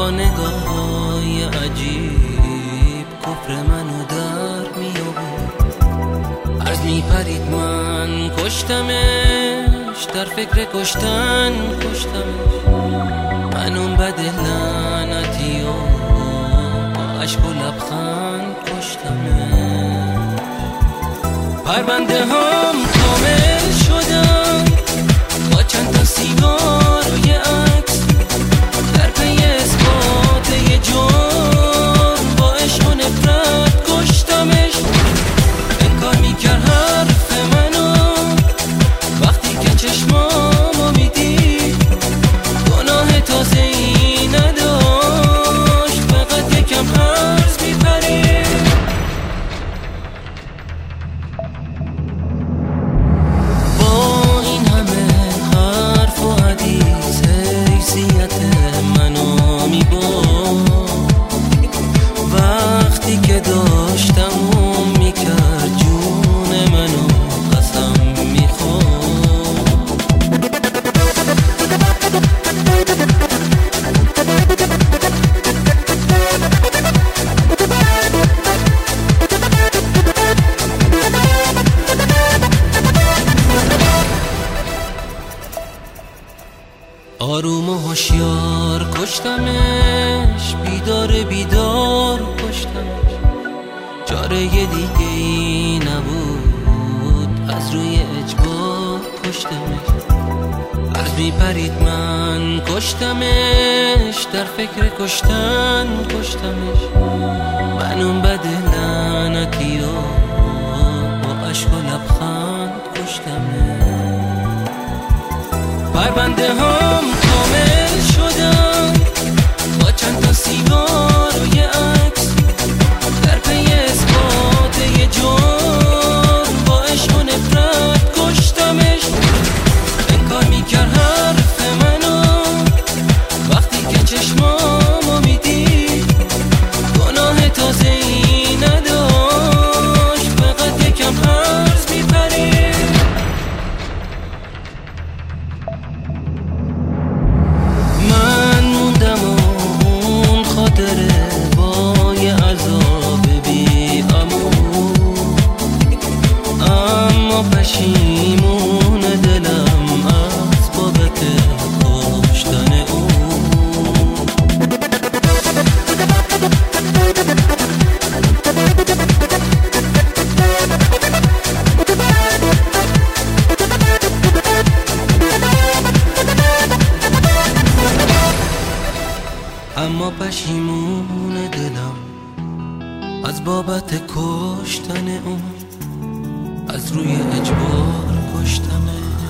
با نگاه‌های عجیب کفر منو در می آورد. عرض می پرید من کشتمش، در فکر کشتن کشتمش. من اون بد لعنتی و با عشق و لبخند کشتمش. پرونده هم کامل شدن با چند تا سیگار و یه عکس، در پی اثبات یه جرم با عشق و نفرت کشتمش. انکار میکرد حرف منو وقتی که چشمامو میدید، گناه تازه‌ای نداشت، فقط یکم عرض میپرید. با این همه حرف و حدیث حیثیت منو میبرد، وقتی که داشتم اون میکرد جون منو قسم میخورد. آروم و هوشیار کشتمش، بیدار بیدار کشتمش. چاره دیگه ای نبود، از روی اجبار کشتمش. عرض میپرید من کشتمش، در فکر کشتن کشتمش. من اون بد لعنتی و با عشق و لبخند کشتمش. پرونده هم کامل شدن با چند تا سیگار و یه عکس، در پی اثبات یه جرم با عشق و نفرت کشتمش. انکار میکرد حرف منو وقتی که چشمامو میدید، گناه تازه‌ای نداشت، فقط یکم عرض میپرید. من موندم و اون خاطره با یه عذاب بی امون، اما پشیمون دلم از بابت کشتن اون. اما پشیمون دلم از بابت کشتن اون، از روی اجبار کشتمه.